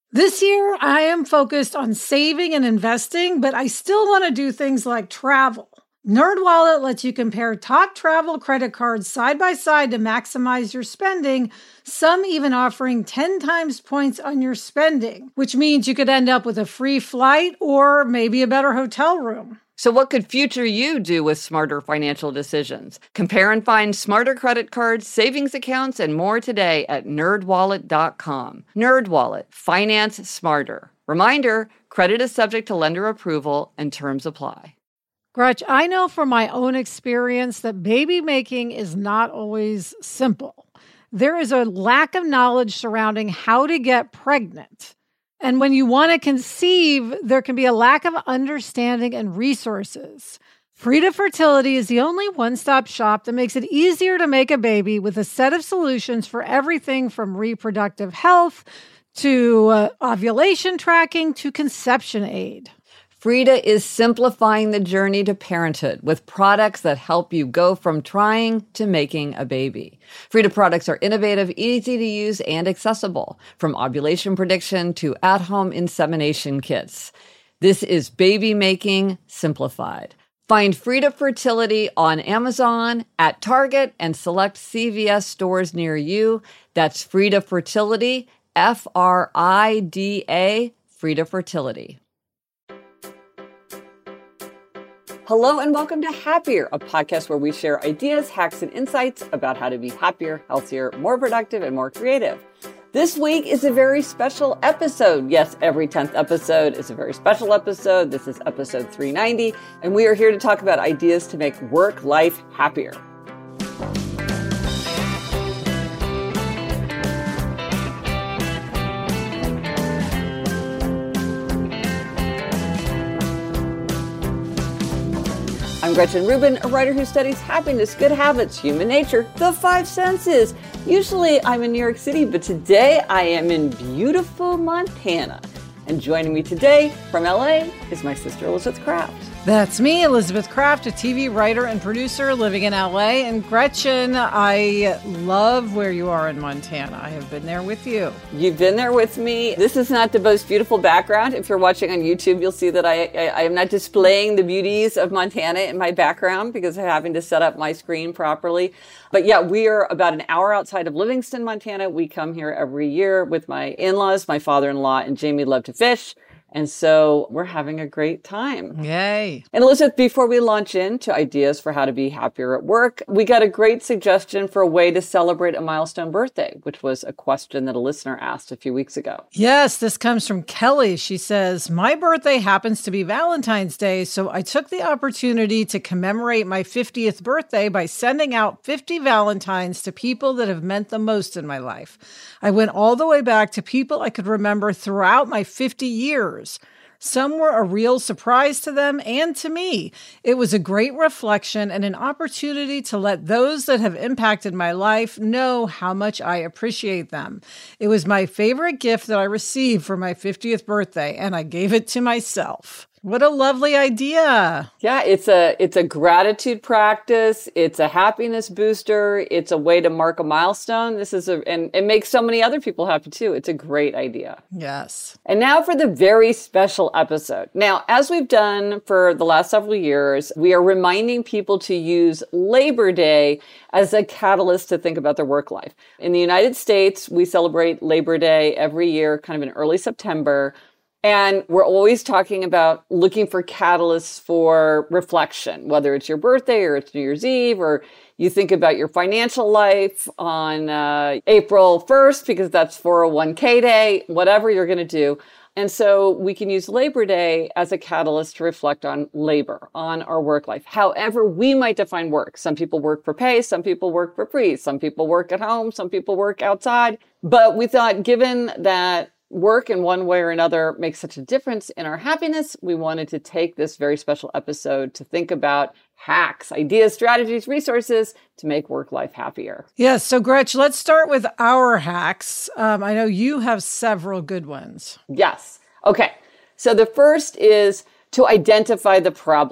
This year, I am focused on saving and investing, but I still want to do things like travel. NerdWallet lets you compare top travel credit cards side by side to maximize your spending, some even offering 10 times points on your spending, which means you could end up with a free flight or maybe a better hotel room. So what could future you do with smarter financial decisions? Compare and find smarter credit cards, savings accounts, and more today at nerdwallet.com. NerdWallet, finance smarter. Reminder, credit is subject to lender approval and terms apply. Gretch, I know from my own experience that baby making is not always simple. There is a lack of knowledge surrounding how to get pregnant. And when you want to conceive, there can be a lack of understanding and resources. Frida Fertility is the only one-stop shop that makes it easier to make a baby with a set of solutions for everything from reproductive health to ovulation tracking to conception aid. Frida is simplifying the journey to parenthood with products that help you go from trying to making a baby. Frida products are innovative, easy to use, and accessible, from ovulation prediction to at-home insemination kits. This is baby making simplified. Find Frida Fertility on Amazon, at Target, and select CVS stores near you. That's Frida Fertility, Frida, Frida Fertility. Hello and welcome to Happier, a podcast where we share ideas, hacks, and insights about how to be happier, healthier, more productive, and more creative. This week is a very special episode. Yes, every 10th episode is a very special episode. This is episode 390, and we are here to talk about ideas to make work life happier. I'm Gretchen Rubin, a writer who studies happiness, good habits, human nature, the five senses. Usually I'm in New York City, but today I am in beautiful Montana. And joining me today from LA is my sister Elizabeth Craft. That's me, Elizabeth Craft, a TV writer and producer living in LA. And Gretchen, I love where you are in Montana. I have been there with you. You've been there with me. This is not the most beautiful background. If you're watching on YouTube, you'll see that I am not displaying the beauties of Montana in my background because I'm having to set up my screen properly. But yeah, we are about an hour outside of Livingston, Montana. We come here every year with my in-laws, my father-in-law, and Jamie love to fish. And so we're having a great time. Yay. And Elizabeth, before we launch into ideas for how to be happier at work, we got a great suggestion for a way to celebrate a milestone birthday, which was a question that a listener asked a few weeks ago. Yes, this comes from Kelly. She says, my birthday happens to be Valentine's Day, so I took the opportunity to commemorate my 50th birthday by sending out 50 Valentines to people that have meant the most in my life. I went all the way back to people I could remember throughout my 50 years. Some were a real surprise to them and to me. It was a great reflection and an opportunity to let those that have impacted my life know how much I appreciate them. It was my favorite gift that I received for my 50th birthday, and I gave it to myself. What a lovely idea. Yeah, it's a gratitude practice. It's a happiness booster. It's a way to mark a milestone. And it makes so many other people happy too. It's a great idea. Yes. And now for the very special episode. Now, as we've done for the last several years, we are reminding people to use Labor Day as a catalyst to think about their work life. In the United States, we celebrate Labor Day every year, kind of in early September. And we're always talking about looking for catalysts for reflection, whether it's your birthday or it's New Year's Eve, or you think about your financial life on April 1st, because that's 401k day, whatever you're going to do. And so we can use Labor Day as a catalyst to reflect on labor, on our work life. However, we might define work. Some people work for pay, some people work for free, some people work at home, some people work outside. But we thought, given that work in one way or another makes such a difference in our happiness, we wanted to take this very special episode to think about hacks, ideas, strategies, resources to make work life happier. Yes. So Gretch, let's start with our hacks. I know you have several good ones. Yes. Okay. So the first is to identify the problem.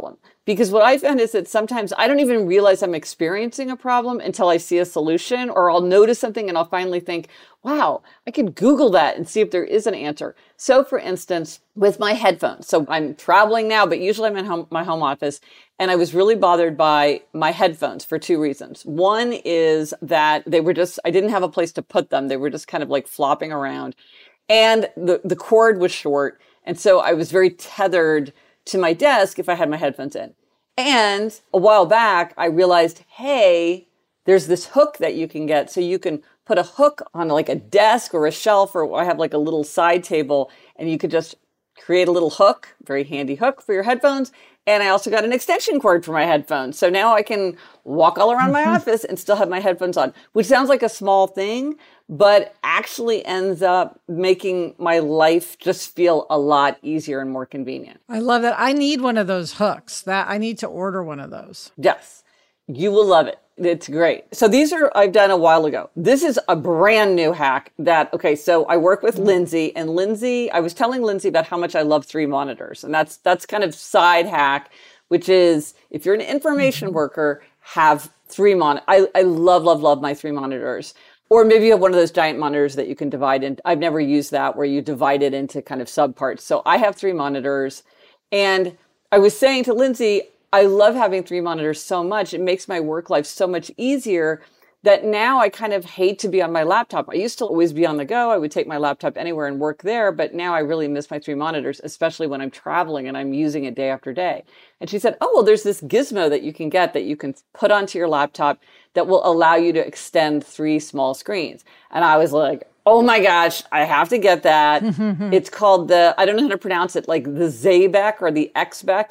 Because what I found is that sometimes I don't even realize I'm experiencing a problem until I see a solution, or I'll notice something and I'll finally think, wow, I could Google that and see if there is an answer. So for instance, with my headphones, so I'm traveling now, but usually I'm in my home office, and I was really bothered by my headphones for two reasons. One is that I didn't have a place to put them. They were just kind of like flopping around, and the cord was short. And so I was very tethered to my desk if I had my headphones in. And a while back, I realized, hey, there's this hook that you can get. So you can put a hook on like a desk or a shelf, or I have like a little side table, and you could just create a little hook, very handy hook for your headphones. And I also got an extension cord for my headphones. So now I can walk all around my office and still have my headphones on, which sounds like a small thing, but actually ends up making my life just feel a lot easier and more convenient. I love that. I need one of those hooks. That I need to order one of those. Yes, you will love it. It's great. So I've done a while ago. This is a brand new hack so I work with Lindsay, and I was telling Lindsay about how much I love 3 monitors. And that's kind of side hack, which is if you're an information worker, have 3 monitors. I love my 3 monitors. Or maybe you have one of those giant monitors that you can divide in. I've never used that, where you divide it into kind of subparts. So I have 3 monitors. And I was saying to Lindsay, I love having 3 monitors so much. It makes my work life so much easier that now I kind of hate to be on my laptop. I used to always be on the go. I would take my laptop anywhere and work there. But now I really miss my 3 monitors, especially when I'm traveling and I'm using it day after day. And she said, oh, well, there's this gizmo that you can get that you can put onto your laptop that will allow you to extend 3 small screens. And I was like, oh my gosh, I have to get that. It's called I don't know how to pronounce it, like the Xebec or the Xbec,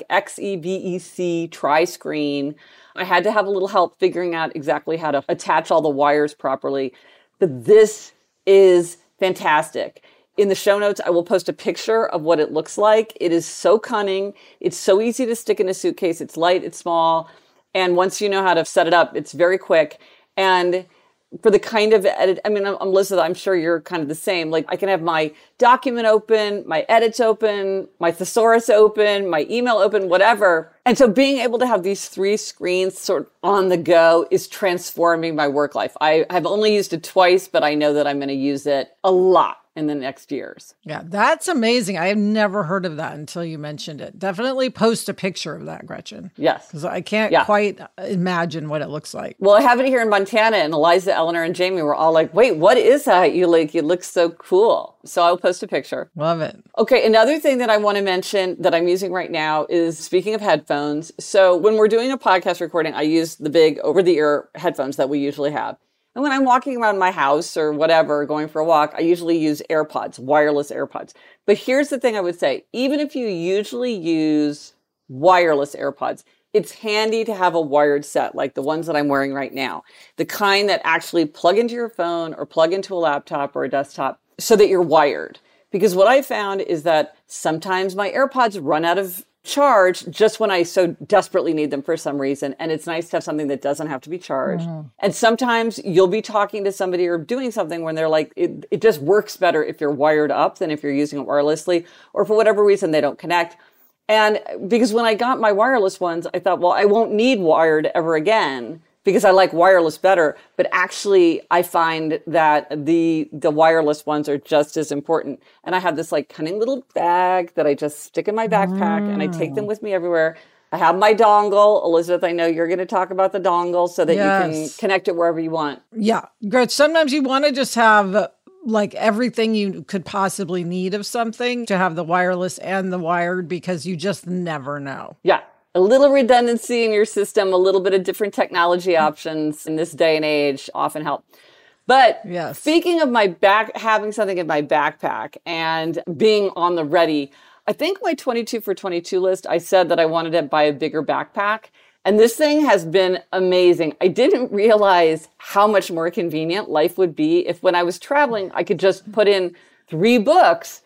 Xebec tri-screen. I had to have a little help figuring out exactly how to attach all the wires properly. But this is fantastic. In the show notes, I will post a picture of what it looks like. It is so cunning. It's so easy to stick in a suitcase. It's light, it's small. And once you know how to set it up, it's very quick. And for the kind of edit, I'm Elizabeth, I'm sure you're kind of the same. Like I can have my document open, my edits open, my thesaurus open, my email open, whatever. And so being able to have these 3 screens sort of on the go is transforming my work life. I've only used it twice, but I know that I'm going to use it a lot in the next years. Yeah, that's amazing. I have never heard of that until you mentioned it. Definitely post a picture of that, Gretchen. Yes. Because I can't quite imagine what it looks like. Well, I have it here in Montana, and Eliza, Eleanor, and Jamie were all like, wait, what is that? You look so cool. So I'll post a picture. Love it. Okay, another thing that I want to mention that I'm using right now is, speaking of headphones. So when we're doing a podcast recording, I use the big over-the-ear headphones that we usually have. And when I'm walking around my house or whatever, going for a walk, I usually use AirPods, wireless AirPods. But here's the thing I would say, even if you usually use wireless AirPods, it's handy to have a wired set like the ones that I'm wearing right now. The kind that actually plug into your phone or plug into a laptop or a desktop so that you're wired. Because what I found is that sometimes my AirPods run out of charge just when I so desperately need them for some reason. And it's nice to have something that doesn't have to be charged. And sometimes you'll be talking to somebody or doing something when they're like, it just works better if you're wired up than if you're using it wirelessly, or for whatever reason they don't connect. And because when I got my wireless ones, I thought, well, I won't need wired ever again because I like wireless better. But actually, I find that the wireless ones are just as important. And I have this like cunning little bag that I just stick in my backpack and I take them with me everywhere. I have my dongle. Elizabeth, I know you're going to talk about the dongle so that you can connect it wherever you want. Yeah. Gretch, sometimes you want to just have like everything you could possibly need of something, to have the wireless and the wired, because you just never know. Yeah. A little redundancy in your system, a little bit of different technology options in this day and age often help. But speaking of having something in my backpack and being on the ready, I think my 22 for 22 list, I said that I wanted to buy a bigger backpack. And this thing has been amazing. I didn't realize how much more convenient life would be if, when I was traveling, I could just put in 3 books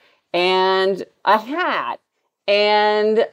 and a hat. And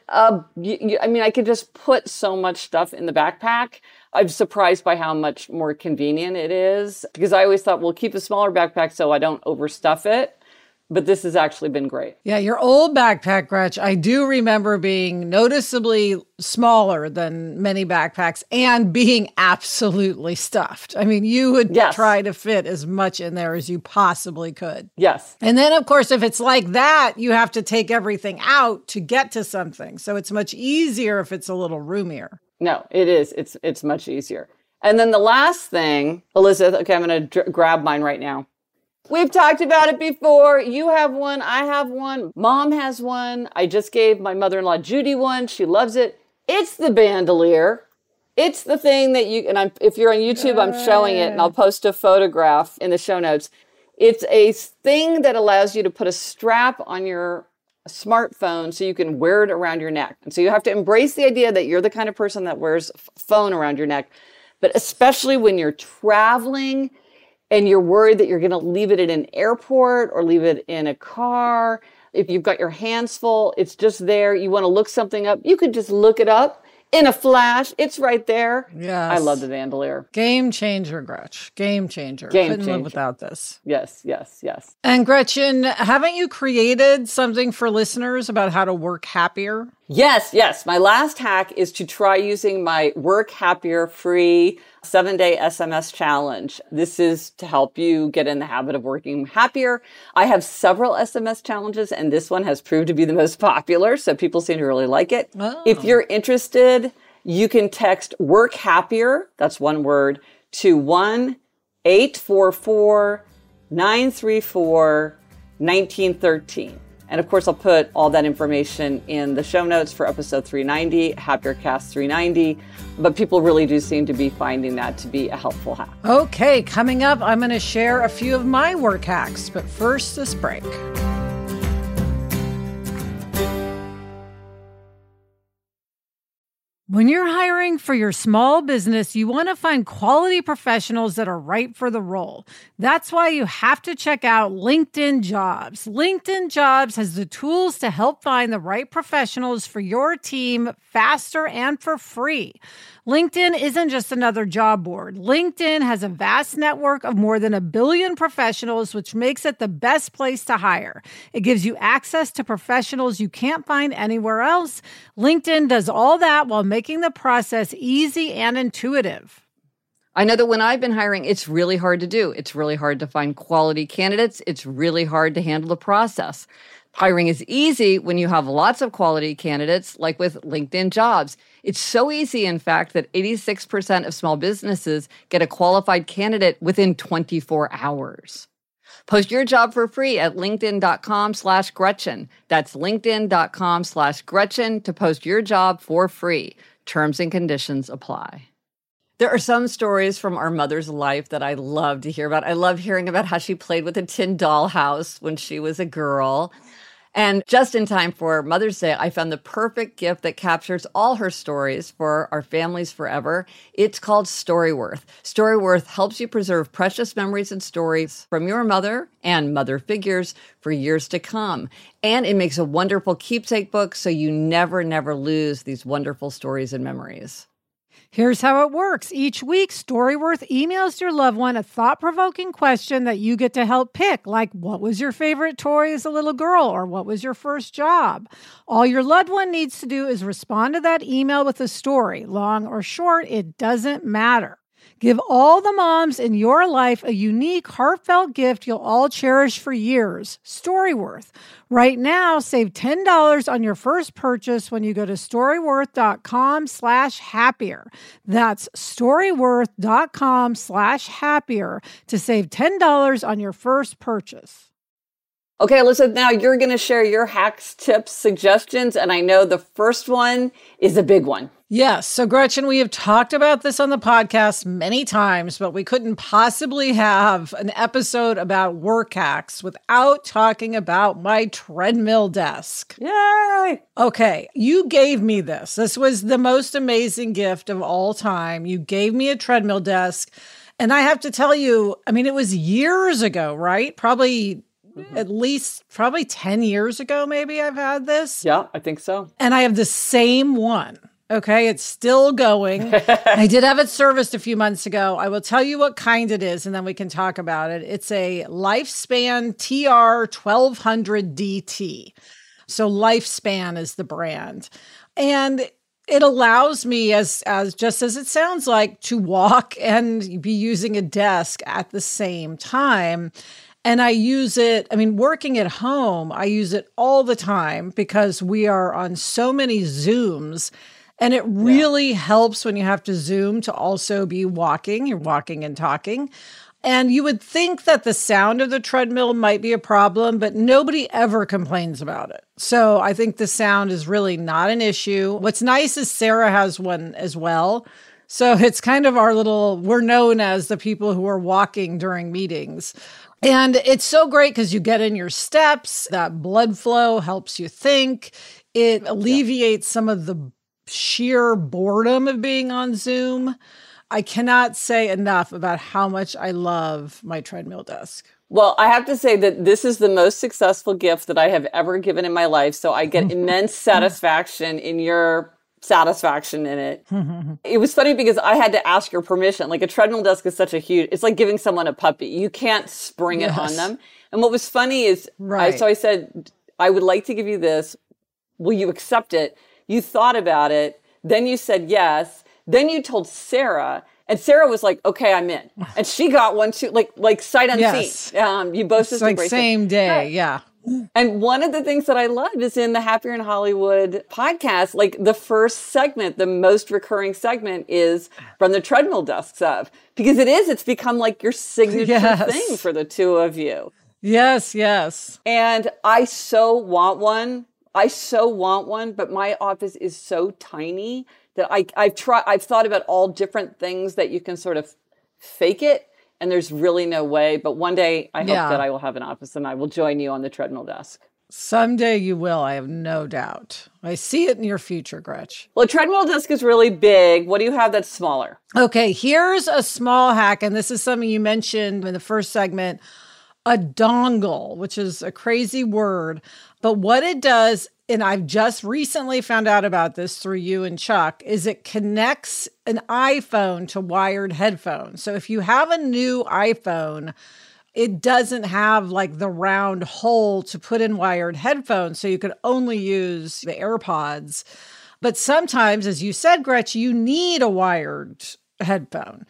I could just put so much stuff in the backpack. I'm surprised by how much more convenient it is, because I always thought, well, keep a smaller backpack so I don't overstuff it. but this has actually been great. Yeah, your old backpack, Gretch, I do remember being noticeably smaller than many backpacks and being absolutely stuffed. I mean, you would try to fit as much in there as you possibly could. Yes. And then, of course, if it's like that, you have to take everything out to get to something. So it's much easier if it's a little roomier. No, it is. It's much easier. And then the last thing, Elizabeth, okay, I'm going to grab mine right now. We've talked about it before. You have one. I have one. Mom has one. I just gave my mother-in-law Judy one. She loves it. It's the bandolier. It's the thing that if you're on YouTube, I'm showing it, and I'll post a photograph in the show notes. It's a thing that allows you to put a strap on your smartphone so you can wear it around your neck. And so you have to embrace the idea that you're the kind of person that wears a phone around your neck. But especially when you're traveling and you're worried that you're going to leave it in an airport or leave it in a car. If you've got your hands full, it's just there. You want to look something up. You could just look it up in a flash. It's right there. Yes. I love the bandolier. Game changer, Gretch. Game changer. Couldn't live without this. Yes, yes, yes. And Gretchen, haven't you created something for listeners about how to work happier? Yes, yes. My last hack is to try using my Work Happier free 7-day SMS challenge. This is to help you get in the habit of working happier. I have several SMS challenges, and this one has proved to be the most popular, so people seem to really like it. Oh. If you're interested, you can text Work Happier, that's one word, to 1-844-934-1913. And of course, I'll put all that information in the show notes for episode 390, HappierCast 390. But people really do seem to be finding that to be a helpful hack. Okay, coming up, I'm going to share a few of my work hacks. But first, this break. When you're hiring for your small business, you want to find quality professionals that are right for the role. That's why you have to check out LinkedIn Jobs. LinkedIn Jobs has the tools to help find the right professionals for your team faster and for free. LinkedIn isn't just another job board. LinkedIn has a vast network of more than 1 billion professionals, which makes it the best place to hire. It gives you access to professionals you can't find anywhere else. LinkedIn does all that while making the process easy and intuitive. I know that when I've been hiring, it's really hard to do. It's really hard to find quality candidates. It's really hard to handle the process. Hiring is easy when you have lots of quality candidates, like with LinkedIn Jobs. It's so easy, in fact, that 86% of small businesses get a qualified candidate within 24 hours. Post your job for free at linkedin.com/Gretchen. That's linkedin.com/Gretchen to post your job for free. Terms and conditions apply. There are some stories from our mother's life that I love to hear about. I love hearing about how she played with a tin dollhouse when she was a girl. And just in time for Mother's Day, I found the perfect gift that captures all her stories for our families forever. It's called Storyworth. Storyworth helps you preserve precious memories and stories from your mother and mother figures for years to come. And it makes a wonderful keepsake book so you never lose these wonderful stories and memories. Here's how it works. Each week, Storyworth emails your loved one a thought-provoking question that you get to help pick, like what was your favorite toy as a little girl, or what was your first job? All your loved one needs to do is respond to that email with a story. Long or short, it doesn't matter. Give all the moms in your life a unique, heartfelt gift you'll all cherish for years. Storyworth. Right now, save $10 on your first purchase when you go to storyworth.com/happier. That's storyworth.com/happier to save $10 on your first purchase. Okay, Elizabeth, now you're going to share your hacks, tips, suggestions, and I know the first one is a big one. Yes. So, Gretchen, we have talked about this on the podcast many times, but we couldn't possibly have an episode about work hacks without talking about my treadmill desk. Yay! Okay, you gave me this. This was the most amazing gift of all time. You gave me a treadmill desk, and I have to tell you, I mean, it was years ago, right? Probably 10 years ago, maybe I've had this. Yeah, I think so. And I have the same one. Okay, it's still going. I did have it serviced a few months ago. I will tell you what kind it is, and then we can talk about it. It's a Lifespan TR1200DT. So Lifespan is the brand. And it allows me, as just as it sounds like, to walk and be using a desk at the same time. And I use it, working at home, I use it all the time because we are on so many Zooms. And it really helps when you have to Zoom to also be walking. You're walking and talking. And you would think that the sound of the treadmill might be a problem, but nobody ever complains about it. So I think the sound is really not an issue. What's nice is Sarah has one as well. So it's kind of we're known as the people who are walking during meetings. And it's so great because you get in your steps, that blood flow helps you think. It alleviates some of the sheer boredom of being on Zoom. I cannot say enough about how much I love my treadmill desk. Well, I have to say that this is the most successful gift that I have ever given in my life. So I get immense satisfaction in your satisfaction in it. It was funny because I had to ask your permission. Like a treadmill desk is it's like giving someone a puppy. You can't spring it on them. And what was funny is, so I said, I would like to give you this. Will you accept it? You thought about it. Then you said yes. Then you told Sarah, and Sarah was like, "Okay, I'm in." And she got one too, like sight unseen. You both just like same day, yeah. And one of the things that I love is in the Happier in Hollywood podcast, like the first segment, the most recurring segment is from the treadmill desks up, because it's become like your signature thing for the two of you. Yes, yes. And I so want one. But my office is so tiny that I've thought about all different things that you can sort of fake it, and there's really no way. But one day I hope that I will have an office and I will join you on the treadmill desk. Someday you will, I have no doubt. I see it in your future, Gretch. Well, a treadmill desk is really big. What do you have that's smaller? Okay, here's a small hack, and this is something you mentioned in the first segment, a dongle, which is a crazy word. But what it does, and I've just recently found out about this through you and Chuck, is it connects an iPhone to wired headphones. So if you have a new iPhone, it doesn't have like the round hole to put in wired headphones. So you could only use the AirPods. But sometimes, as you said, Gretch, you need a wired headphone.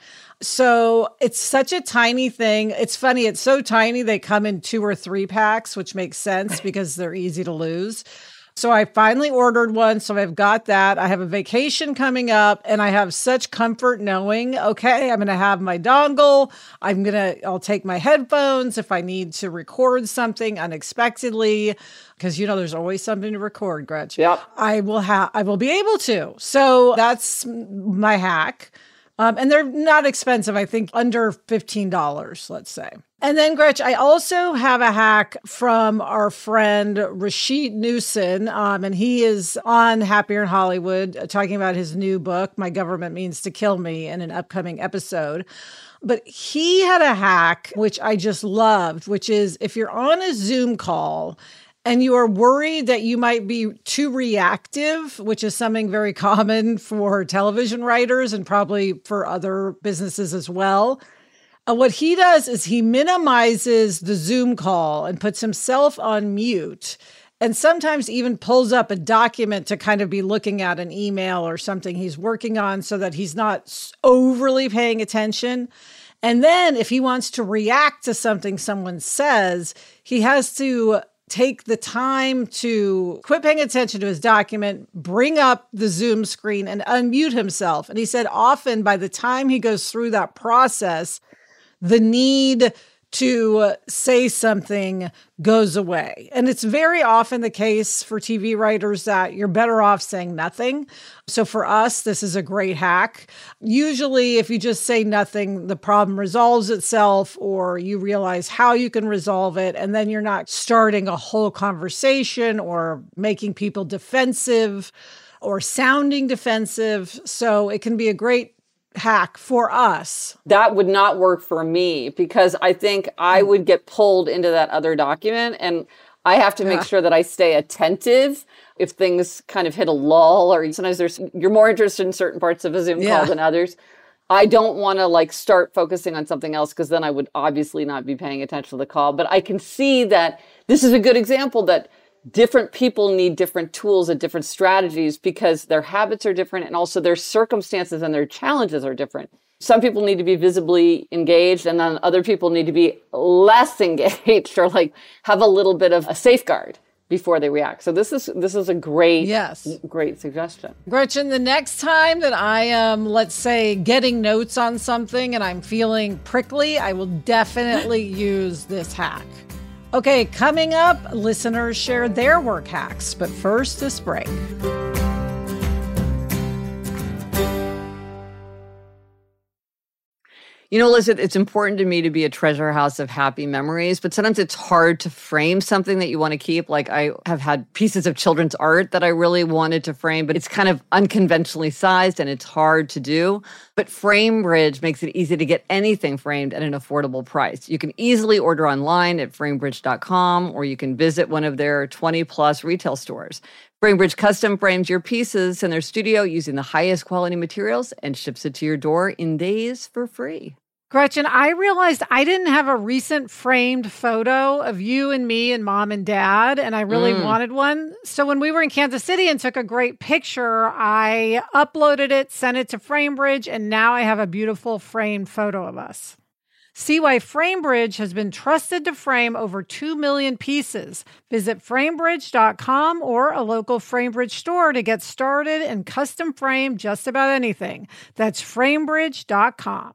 So it's such a tiny thing. It's funny. It's so tiny. They come in 2 or 3 packs, which makes sense because they're easy to lose. So I finally ordered one. So I've got that. I have a vacation coming up and I have such comfort knowing, okay, I'm going to have my dongle. I'll take my headphones if I need to record something unexpectedly, because there's always something to record, Gretch. Yep. I will be able to. So that's my hack. And they're not expensive. I think under $15, let's say. And then, Gretch, I also have a hack from our friend Rashid Newson, and he is on Happier in Hollywood talking about his new book, My Government Means to Kill Me, in an upcoming episode. But he had a hack, which I just loved, which is if you're on a Zoom call and you are worried that you might be too reactive, which is something very common for television writers and probably for other businesses as well. What he does is he minimizes the Zoom call and puts himself on mute, and sometimes even pulls up a document to kind of be looking at an email or something he's working on so that he's not overly paying attention. And then if he wants to react to something someone says, he has to take the time to quit paying attention to his document, bring up the Zoom screen and unmute himself. And he said often by the time he goes through that process, the need to say something goes away. And it's very often the case for TV writers that you're better off saying nothing. So for us, this is a great hack. Usually, if you just say nothing, the problem resolves itself, or you realize how you can resolve it. And then you're not starting a whole conversation or making people defensive or sounding defensive. So it can be a great hack for us. That would not work for me because I think I would get pulled into that other document. And I have to make sure that I stay attentive if things kind of hit a lull, or sometimes you're more interested in certain parts of a Zoom call than others. I don't want to start focusing on something else, because then I would obviously not be paying attention to the call. But I can see that this is a good example that different people need different tools and different strategies because their habits are different, and also their circumstances and their challenges are different. Some people need to be visibly engaged, and then other people need to be less engaged, or have a little bit of a safeguard before they react. So this is a great suggestion. Gretchen, the next time that I am, let's say, getting notes on something and I'm feeling prickly, I will definitely use this hack. Okay, coming up, listeners share their work hacks, but first, this break. You know, Liz, it's important to me to be a treasure house of happy memories, but sometimes it's hard to frame something that you want to keep. I have had pieces of children's art that I really wanted to frame, but it's kind of unconventionally sized and it's hard to do. But FrameBridge makes it easy to get anything framed at an affordable price. You can easily order online at framebridge.com, or you can visit one of their 20-plus retail stores. FrameBridge custom frames your pieces in their studio using the highest quality materials and ships it to your door in days for free. Gretchen, I realized I didn't have a recent framed photo of you and me and mom and dad, and I really wanted one. So when we were in Kansas City and took a great picture, I uploaded it, sent it to FrameBridge, and now I have a beautiful framed photo of us. See why FrameBridge has been trusted to frame over 2 million pieces. Visit framebridge.com or a local FrameBridge store to get started and custom frame just about anything. That's framebridge.com.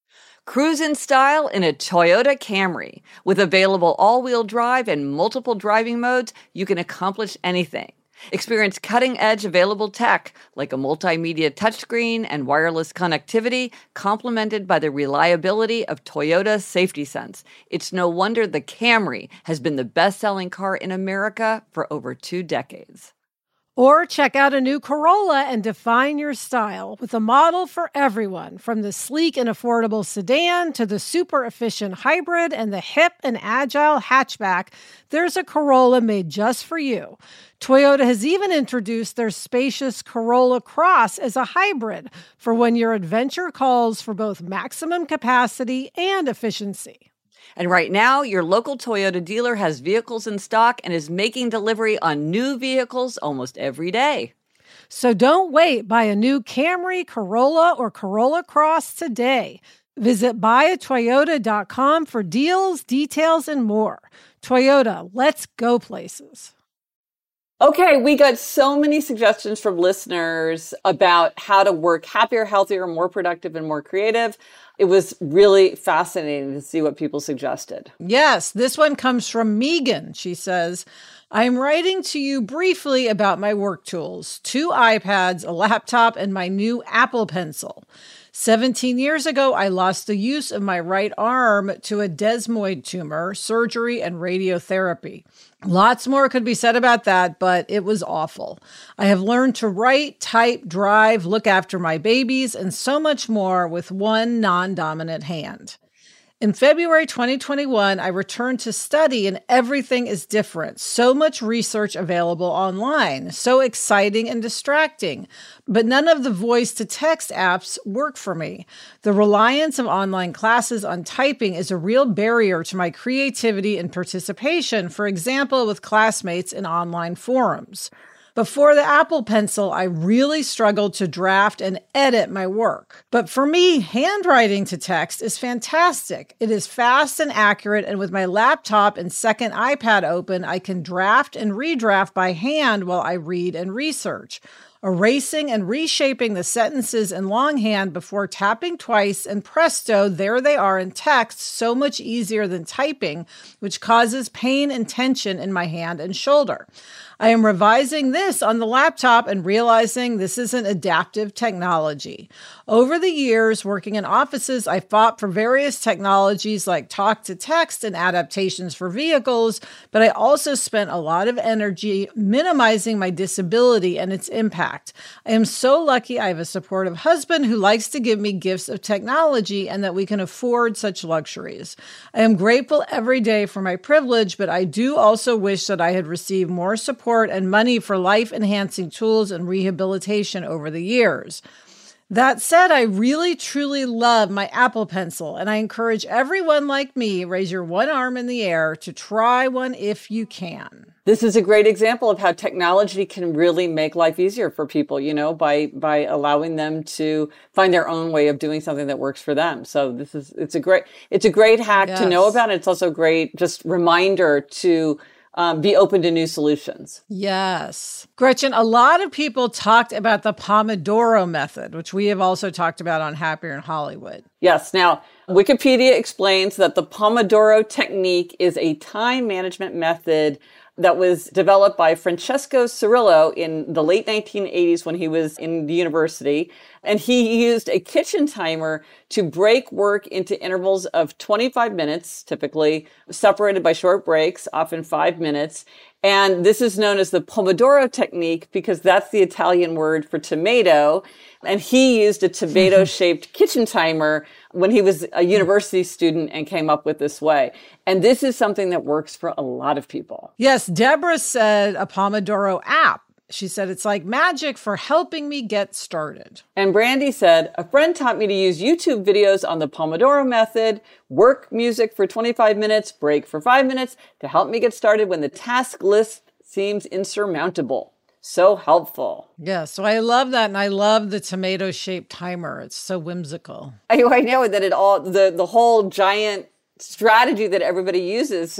Cruise in style in a Toyota Camry. With available all-wheel drive and multiple driving modes, you can accomplish anything. Experience cutting-edge available tech like a multimedia touchscreen and wireless connectivity, complemented by the reliability of Toyota Safety Sense. It's no wonder the Camry has been the best-selling car in America for over 2 decades. Or check out a new Corolla and define your style with a model for everyone, from the sleek and affordable sedan to the super efficient hybrid and the hip and agile hatchback. There's a Corolla made just for you. Toyota has even introduced their spacious Corolla Cross as a hybrid for when your adventure calls for both maximum capacity and efficiency. And right now, your local Toyota dealer has vehicles in stock and is making delivery on new vehicles almost every day. So don't wait. Buy a new Camry, Corolla, or Corolla Cross today. Visit buyatoyota.com for deals, details, and more. Toyota, let's go places. Okay, we got so many suggestions from listeners about how to work happier, healthier, more productive, and more creative. It was really fascinating to see what people suggested. Yes, this one comes from Megan. She says, I'm writing to you briefly about my work tools, 2 iPads, a laptop, and my new Apple Pencil. 17 years ago, I lost the use of my right arm to a desmoid tumor, surgery, and radiotherapy. Lots more could be said about that, but it was awful. I have learned to write, type, drive, look after my babies, and so much more with one non-dominant hand. In February 2021, I returned to study and everything is different. So much research available online, so exciting and distracting. But none of the voice-to-text apps work for me. The reliance of online classes on typing is a real barrier to my creativity and participation, for example, with classmates in online forums. Before the Apple Pencil, I really struggled to draft and edit my work. But for me, handwriting to text is fantastic. It is fast and accurate, and with my laptop and second iPad open, I can draft and redraft by hand while I read and research. Erasing and reshaping the sentences in longhand before tapping twice, and presto, there they are in text, so much easier than typing, which causes pain and tension in my hand and shoulder. I am revising this on the laptop and realizing this is an adaptive technology. Over the years, working in offices, I fought for various technologies like talk to text and adaptations for vehicles, but I also spent a lot of energy minimizing my disability and its impact. I am so lucky I have a supportive husband who likes to give me gifts of technology and that we can afford such luxuries. I am grateful every day for my privilege, but I do also wish that I had received more support and money for life-enhancing tools and rehabilitation over the years. That said, I really, truly love my Apple Pencil, and I encourage everyone like me, raise your one arm in the air to try one if you can. This is a great example of how technology can really make life easier for people, by allowing them to find their own way of doing something that works for them. So it's a great hack to know about. It's also a great just reminder to be open to new solutions. Yes. Gretchen, a lot of people talked about the Pomodoro method, which we have also talked about on Happier in Hollywood. Yes. Now, Wikipedia explains that the Pomodoro technique is a time management method that was developed by Francesco Cirillo in the late 1980s when he was in the university. And he used a kitchen timer to break work into intervals of 25 minutes, typically separated by short breaks, often 5 minutes. And this is known as the Pomodoro technique because that's the Italian word for tomato. And he used a tomato-shaped kitchen timer when he was a university student and came up with this way. And this is something that works for a lot of people. Yes, Deborah said a Pomodoro app. She said, it's like magic for helping me get started. And Brandy said, a friend taught me to use YouTube videos on the Pomodoro method, work music for 25 minutes, break for 5 minutes to help me get started when the task list seems insurmountable. So helpful. Yeah, so I love that. And I love the tomato-shaped timer. It's so whimsical. I know that the whole giant strategy that everybody uses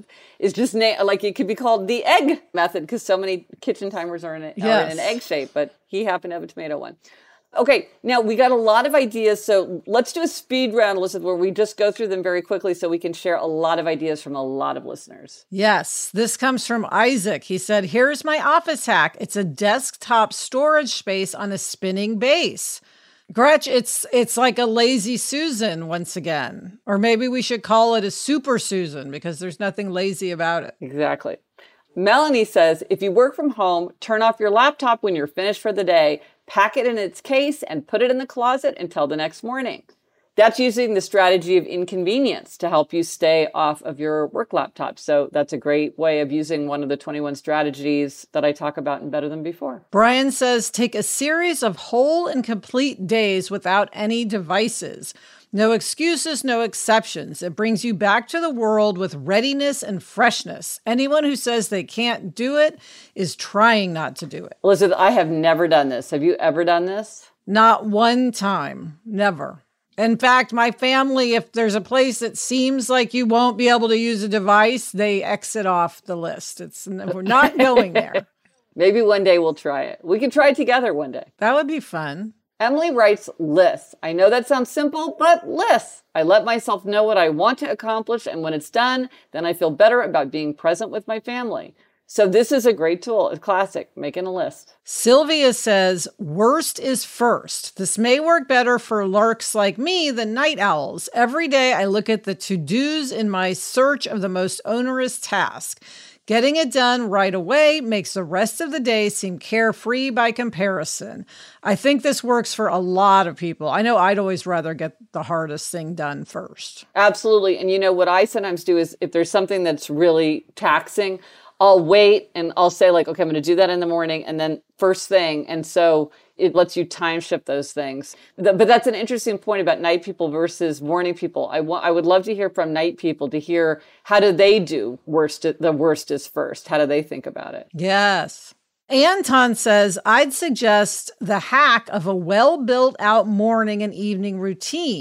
is just like it could be called the egg method because so many kitchen timers are in an egg shape, but he happened to have a tomato one. Okay, now we got a lot of ideas, so let's do a speed round, Elizabeth, where we just go through them very quickly so we can share a lot of ideas from a lot of listeners. Yes, this comes from Isaac. He said, here's my office hack. It's a desktop storage space on a spinning base. Gretch, it's like a lazy Susan once again. Or maybe we should call it a super Susan because there's nothing lazy about it. Exactly. Melanie says, if you work from home, turn off your laptop when you're finished for the day, pack it in its case, and put it in the closet until the next morning. That's using the strategy of inconvenience to help you stay off of your work laptop. So that's a great way of using one of the 21 strategies that I talk about in Better Than Before. Brian says, take a series of whole and complete days without any devices. No excuses, no exceptions. It brings you back to the world with readiness and freshness. Anyone who says they can't do it is trying not to do it. Elizabeth, I have never done this. Have you ever done this? Not one time. Never. In fact, my family, if there's a place that seems like you won't be able to use a device, they exit off the list. We're not going there. Maybe one day we'll try it. We can try it together one day. That would be fun. Emily writes lists. I know that sounds simple, but lists. I let myself know what I want to accomplish, and when it's done, then I feel better about being present with my family. So this is a great tool. It's classic, making a list. Sylvia says, worst is first. This may work better for larks like me than night owls. Every day I look at the to-dos in my search of the most onerous task. Getting it done right away makes the rest of the day seem carefree by comparison. I think this works for a lot of people. I know I'd always rather get the hardest thing done first. Absolutely. And what I sometimes do is if there's something that's really taxing, I'll wait and I'll say okay, I'm going to do that in the morning and then first thing. And so it lets you time shift those things. But that's an interesting point about night people versus morning people. I would love to hear from night people to hear how do they do the worst is first? How do they think about it? Yes. Anton says, I'd suggest the hack of a well-built out morning and evening routine.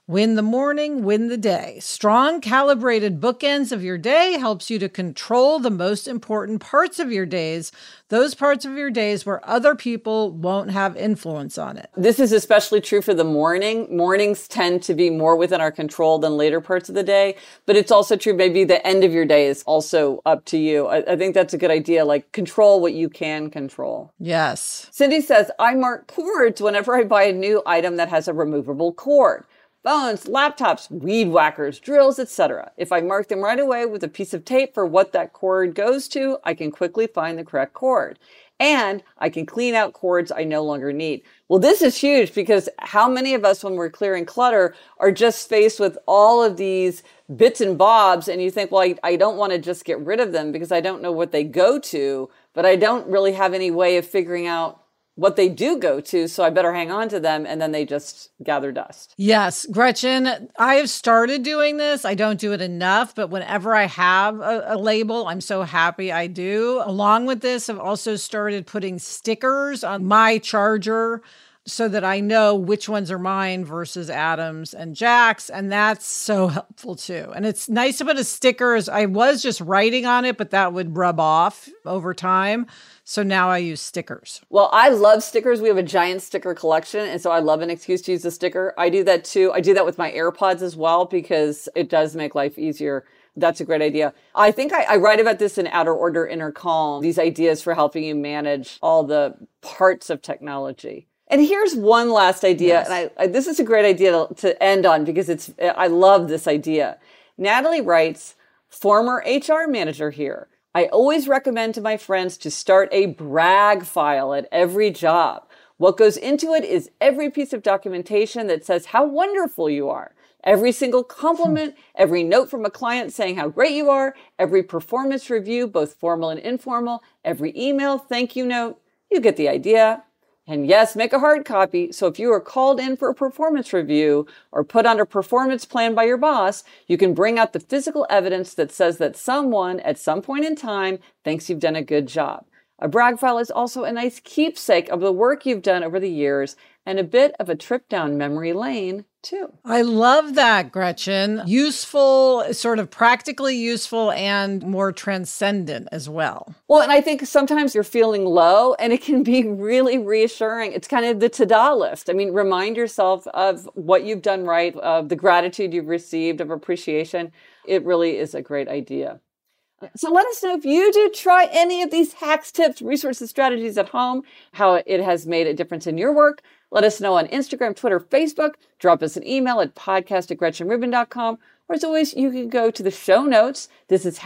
Win the morning, win the day. Strong, calibrated bookends of your day helps you to control the most important parts of your days, those parts of your days where other people won't have influence on it. This is especially true for the morning. Mornings tend to be more within our control than later parts of the day, but it's also true maybe the end of your day is also up to you. I think that's a good idea, like control what you can control. Yes. Cindy says, I mark cords whenever I buy a new item that has a removable cord. Phones, laptops, weed whackers, drills, etc. If I mark them right away with a piece of tape for what that cord goes to, I can quickly find the correct cord. And I can clean out cords I no longer need. Well, this is huge because how many of us, when we're clearing clutter, are just faced with all of these bits and bobs, and you think, well, I don't want to just get rid of them because I don't know what they go to, but I don't really have any way of figuring out what they do go to, so I better hang on to them, and then they just gather dust. Yes, Gretchen, I have started doing this. I don't do it enough, but whenever I have a label, I'm so happy I do. Along with this, I've also started putting stickers on my charger so that I know which ones are mine versus Adam's and Jack's, and that's so helpful too. And it's nice to put a sticker. I was just writing on it, but that would rub off over time. So now I use stickers. Well, I love stickers. We have a giant sticker collection, and so I love an excuse to use a sticker. I do that too. I do that with my AirPods as well because it does make life easier. That's a great idea. I think I write about this in Outer Order, Inner Calm, these ideas for helping you manage all the parts of technology. And here's one last idea, yes. And this is a great idea to end on because I love this idea. Natalie writes, former HR manager here. I always recommend to my friends to start a brag file at every job. What goes into it is every piece of documentation that says how wonderful you are. Every single compliment, every note from a client saying how great you are, every performance review, both formal and informal, every email, thank you note. You get the idea. And yes, make a hard copy. So if you are called in for a performance review or put on a performance plan by your boss, you can bring out the physical evidence that says that someone at some point in time thinks you've done a good job. A brag file is also a nice keepsake of the work you've done over the years and a bit of a trip down memory lane too. I love that, Gretchen. Useful, sort of practically useful and more transcendent as well. Well, and I think sometimes you're feeling low and it can be really reassuring. It's kind of the to-do list. I mean, remind yourself of what you've done right, of the gratitude you've received, of appreciation. It really is a great idea. So let us know if you do try any of these hacks, tips, resources, strategies at home, how it has made a difference in your work. Let us know on Instagram, Twitter, Facebook. Drop us an email at podcast@GretchenRubin.com. Or as always, you can go to the show notes. This is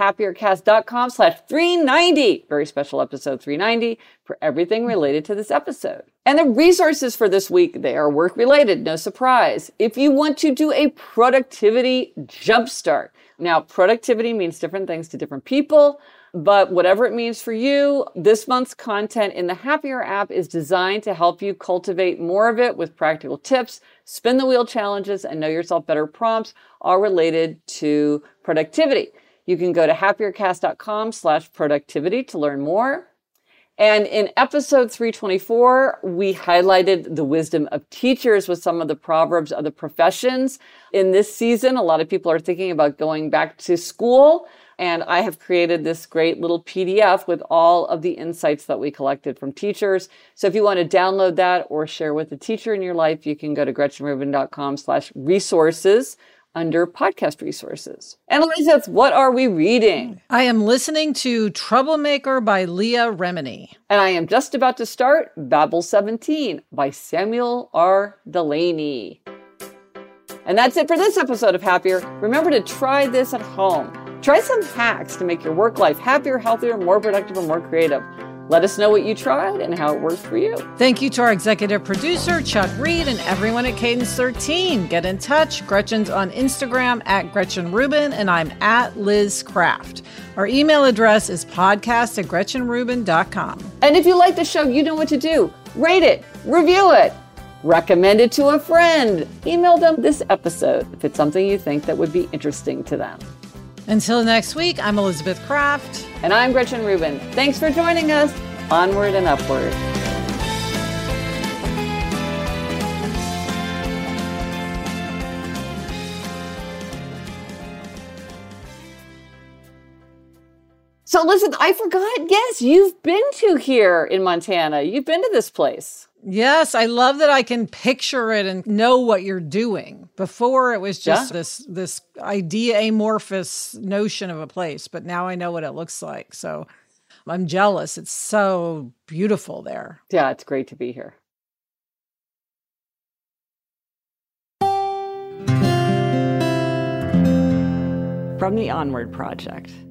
happiercast.com/390. Very special episode 390 for everything related to this episode. And the resources for this week, they are work related, no surprise. If you want to do a productivity jumpstart. Now, productivity means different things to different people, but whatever it means for you, this month's content in the Happier app is designed to help you cultivate more of it with practical tips, spin the wheel challenges, and know yourself better prompts, all related to productivity. You can go to happiercast.com/productivity to learn more. And in episode 324, we highlighted the wisdom of teachers with some of the proverbs of the professions. In this season, a lot of people are thinking about going back to school. And I have created this great little PDF with all of the insights that we collected from teachers. So if you want to download that or share with a teacher in your life, you can go to GretchenRubin.com/resources under podcast resources. And Elizabeth, what are we reading? I am listening to Troublemaker by Leah Remini. And I am just about to start Babel 17 by Samuel R. Delaney. And that's it for this episode of Happier. Remember to try this at home. Try some hacks to make your work life happier, healthier, more productive, and more creative. Let us know what you tried and how it worked for you. Thank you to our executive producer, Chuck Reed, and everyone at Cadence 13. Get in touch. Gretchen's on Instagram at Gretchen Rubin, and I'm at Liz Craft. Our email address is podcast@GretchenRubin.com. And if you like the show, you know what to do. Rate it, review it, recommend it to a friend. Email them this episode if it's something you think that would be interesting to them. Until next week, I'm Elizabeth Craft. And I'm Gretchen Rubin. Thanks for joining us. Onward and upward. So listen, I forgot. Yes, you've been to here in Montana. You've been to this place. Yes, I love that I can picture it and know what you're doing. Before it was just this idea amorphous notion of a place, but now I know what it looks like. So I'm jealous. It's so beautiful there. Yeah, it's great to be here. From the Onward Project.